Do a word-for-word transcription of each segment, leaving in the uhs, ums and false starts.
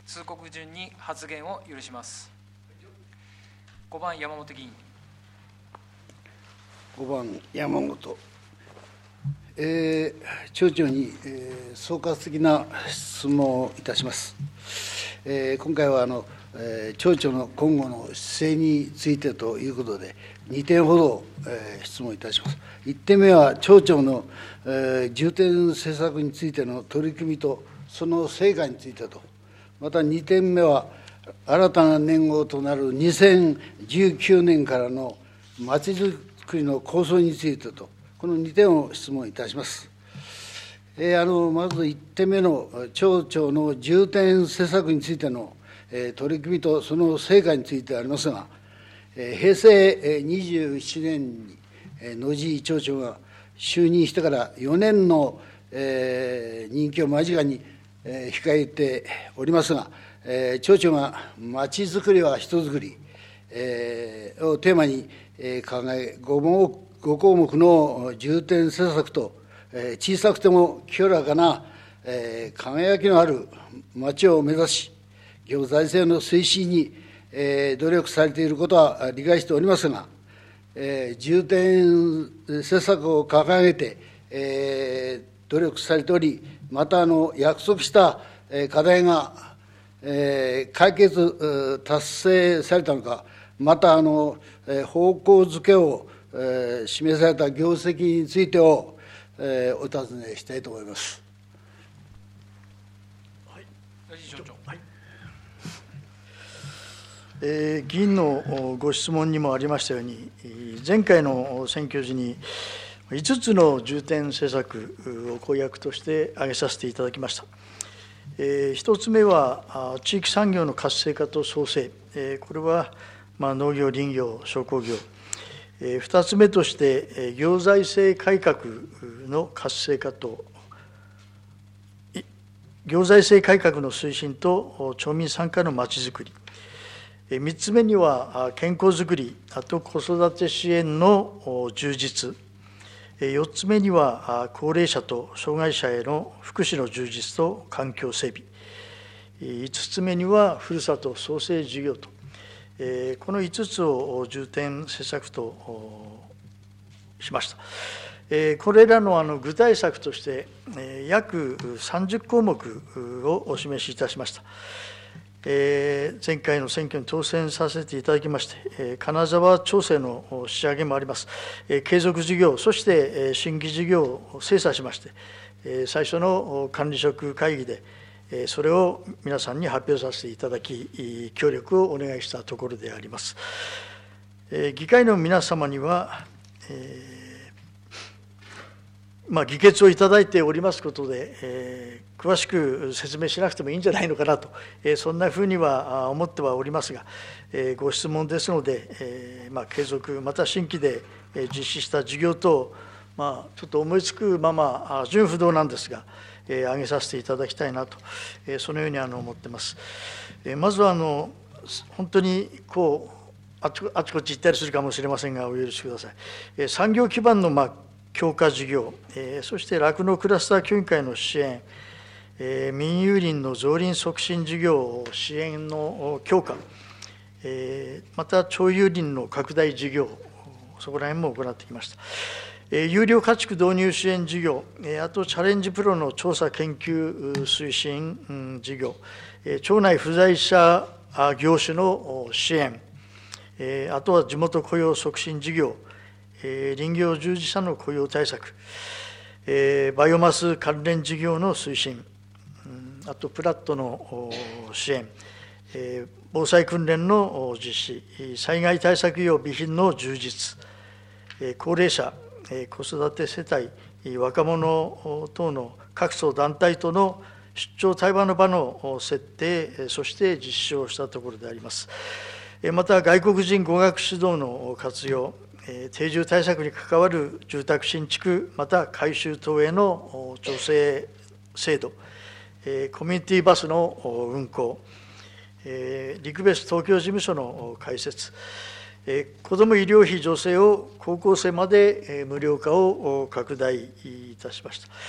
通告順に発言を許します。ごばん山本議員。 ごばん山本、えー、町長に、えー、総括的な質問をいたします。えー、今回はあの、えー、町長の今後の姿勢についてということで、にてんほど、えー、質問いたします。いってんめは、町長の、えー、重点政策についての取り組みと、その成果についてと、またにてんめは、新たな年号となるにせんじゅうきゅうねんからのまちづくりの構想についてと、このにてんを質問いたします。えー、あのまずいってんめの町長の重点施策についての、えー、取り組みとその成果についてありますが、えー、平成にじゅうななねんに、えー、野地町長が就任してからよねんの、えー、任期を間近に、えー、控えておりますが、えー、町長がまちづくりは人づくり、えー、をテーマに、えー、考えご項目の重点施策と、えー、小さくても清らかな、えー、輝きのある町を目指し、行財政の推進に、えー、努力されていることは理解しておりますが、えー、重点施策を掲げて、えー、努力されており、またあの約束した課題が、えー、解決達成されたのか、またあの方向づけを、えー、示された業績についてを、えー、お尋ねしたいと思います。 はい、野地町長。はい、 えー、議員のご質問にもありましたように、前回の選挙時にいつつの重点政策を公約として挙げさせていただきました。えー、ひとつめは地域産業の活性化と創生、えー、これは、まあ、農業、林業、商工業、えー、ふたつめとして行財政改革の活性化と行財政改革の推進と町民参加のまちづくり、みっつめには健康づくり、あと子育て支援の充実、よっつめには高齢者と障害者への福祉の充実と環境整備、いつつめにはふるさと創生事業と、このいつつを重点施策としました。これらのあの具体策として約さんじゅっこうもくをお示しいたしました。前回の選挙に当選させていただきまして、金沢町政の仕上げもあります。継続事業、そして新規事業を精査しまして、最初の管理職会議で、それを皆さんに発表させていただき、協力をお願いしたところであります。議会の皆様には、えーまあ、議決をいただいておりますことで、えー、詳しく説明しなくてもいいんじゃないのかなと、えー、そんなふうには思ってはおりますが、えー、ご質問ですので、えーまあ、継続、また新規で実施した事業等、まあ、ちょっと思いつくまま、順不動なんですが、えー、挙げさせていただきたいなと、えー、そのようにあの思っています。えー、まずはあの本当にこうあちこあちこち行ったりするかもしれませんが、お許しください。えー、産業基盤の、まあ強化事業、えー、そして酪農クラスター協議会の支援、えー、民有林の造林促進事業支援の強化、えー、また町有林の拡大事業、そこら辺も行ってきました。えー、有料家畜導入支援事業、えー、あとチャレンジプロの調査研究推進、うん、事業、えー、町内不在者業種の支援、えー、あとは地元雇用促進事業、林業従事者の雇用対策、バイオマス関連事業の推進、あとプラットの支援、防災訓練の実施、災害対策用備品の充実、高齢者、子育て世帯、若者等の各層団体との出張対話の場の設定、そして実施をしたところであります。また、外国人語学指導の活用、定住対策に関わる住宅新築、また改修等への助成制度、コミュニティバスの運行、リクベス東京事務所の開設、子ども医療費助成を高校生まで無料化を拡大いたしました。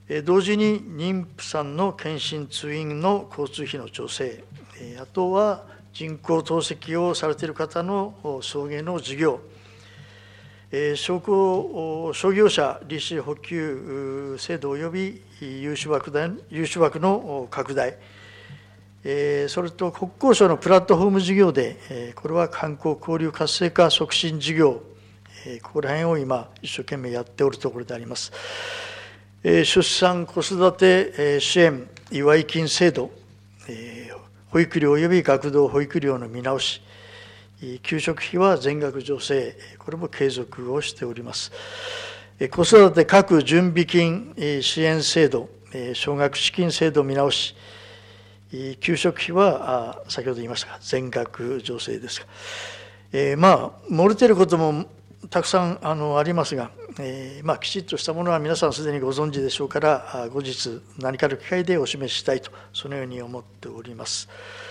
同時に妊婦さんの検診通院の交通費の調整、あとは人工透析をされている方の送迎の事業、商工商業者利子補給制度及び融資枠融資枠の拡大、それと国交省のプラットフォーム事業で、これは観光交流活性化促進事業、ここら辺を今、一生懸命やっておるところであります。出産・子育て支援祝い金制度、保育料及び学童保育料の見直し、給食費は全額助成、これも継続をしております。子育て各準備金支援制度、奨学資金制度見直し、給食費は先ほど言いましたが、全額助成ですが、えー、まあ、漏れていることもたくさんあのありますが、えーまあ、きちっとしたものは皆さんすでにご存知でしょうから、後日、何かの機会でお示ししたいと、そのように思っております。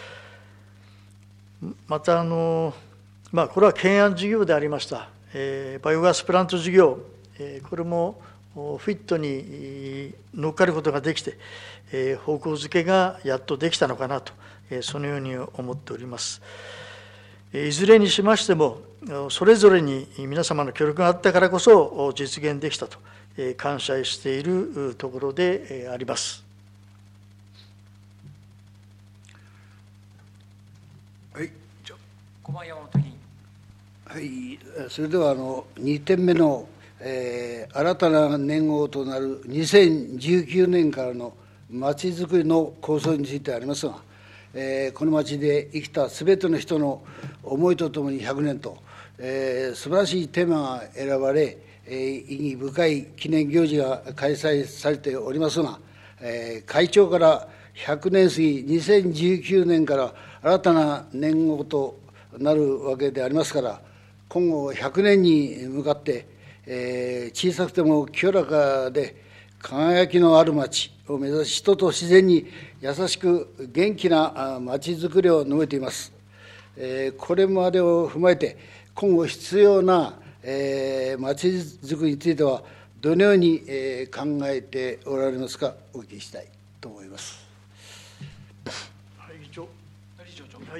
またあの、まあ、これは懸案事業でありました、えー、バイオガスプラント事業、えー、これもフィットに乗っかることができて、えー、方向づけがやっとできたのかなと、えー、そのように思っております。いずれにしましても、それぞれに皆様の協力があったからこそ実現できたと、えー、感謝しているところであります。 はい、 ごばん山本議員。 はい、それではあのにてんめの、えー、新たな年号となるにせんじゅうきゅうねんからのまちづくりの構想についてありますが、えー、この町で生きたすべての人の思いとともにひゃくねんと、えー、素晴らしいテーマが選ばれ、えー、意義深い記念行事が開催されておりますが、えー、会長からひゃくねん過ぎにせんじゅうきゅうねんから新たな年号となるわけでありますから、今後ひゃくねんに向かって、えー、小さくても清らかで輝きのある町を目指し、人と自然に優しく元気な町づくりを述べています。えー、これまでを踏まえて、今後必要な、えー、町づくりについては、どのように、えー、考えておられますか、お聞きしたいと思います。 はい、議長。 理事長。 はい。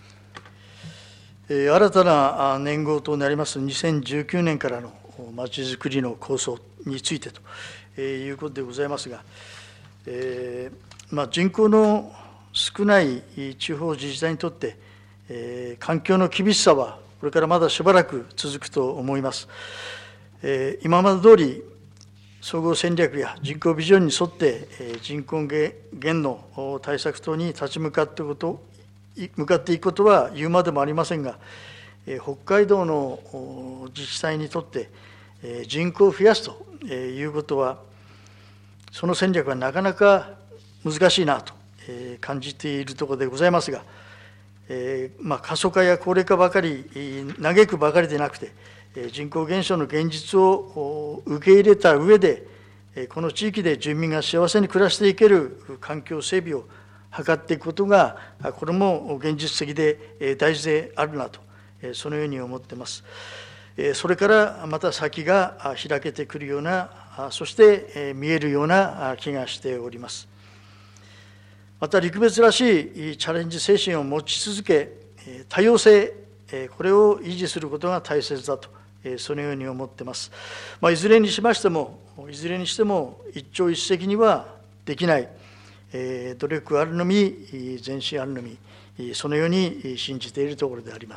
えー、新たな年号となりますにせんじゅうきゅうねんからのまちづくりの構想についてと、えー、いうことでございますが、えーまあ、人口の少ない地方自治体にとって、えー、環境の厳しさはこれからまだしばらく続くと思います。えー、今まで通り総合戦略や人口ビジョンに沿って、えー、人口減の対策等に立ち向かっていくこと向かっていくことは言うまでもありませんが、北海道の自治体にとって人口を増やすということは、その戦略はなかなか難しいなと感じているところでございますが、まあ、過疎化や高齢化ばかり嘆くばかりでなくて、人口減少の現実を受け入れた上で、この地域で住民が幸せに暮らしていける環境整備を図っていくことが、これも現実的で大事であるなと、そのように思っています。それからまた先が開けてくるような、そして見えるような気がしております。また陸別らしいチャレンジ精神を持ち続け、多様性、これを維持することが大切だと、そのように思っています。まあ、いずれにしましても、いずれにしても一朝一夕にはできない、努力あるのみ、前進あるのみ、そのように信じているところであります。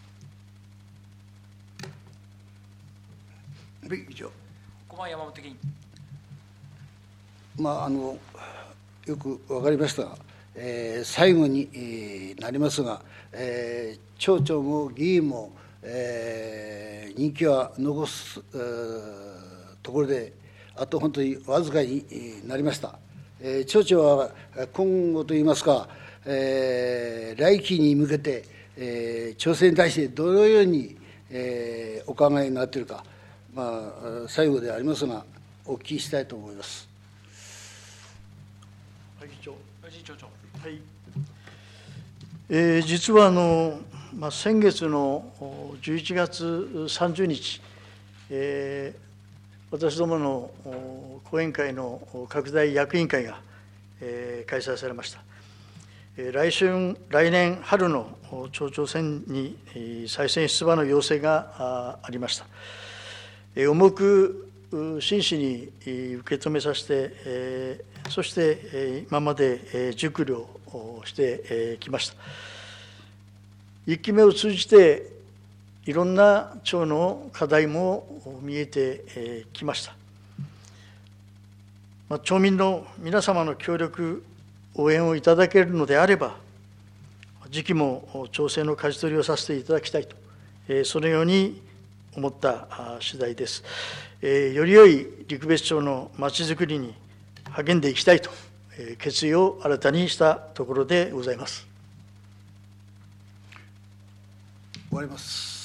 以上。 ごばん山本議員。 まあ、あのよく分かりましたが、えー、最後に、えー、なりますが、えー、町長も議員も、えー、任期は残す、えー、ところで、あと本当にわずかになりました。えー、町長は今後といいますか、えー、来期に向けて、えー、調整に対してどのように、えー、お考えになっているか、まあ、最後でありますが、お聞きしたいと思います。 はい、議長。 理事長。 はい。えー、実はあの、まあ、先月のじゅういちがつさんじゅうにち、えー私どもの後援会の拡大役員会が開催されました。来春、来年春の町長選に再選出馬の要請がありました。重く真摯に受け止めさせて、そして今まで熟慮してきました。一期目を通じて、いろんな町の課題も見えてきました。まあ、町民の皆様の協力、応援をいただけるのであれば、次期も町政の舵取りをさせていただきたいと、そのように思った次第です。より良い陸別町のまちづくりに励んでいきたいと、決意を新たにしたところでございます。 終わります。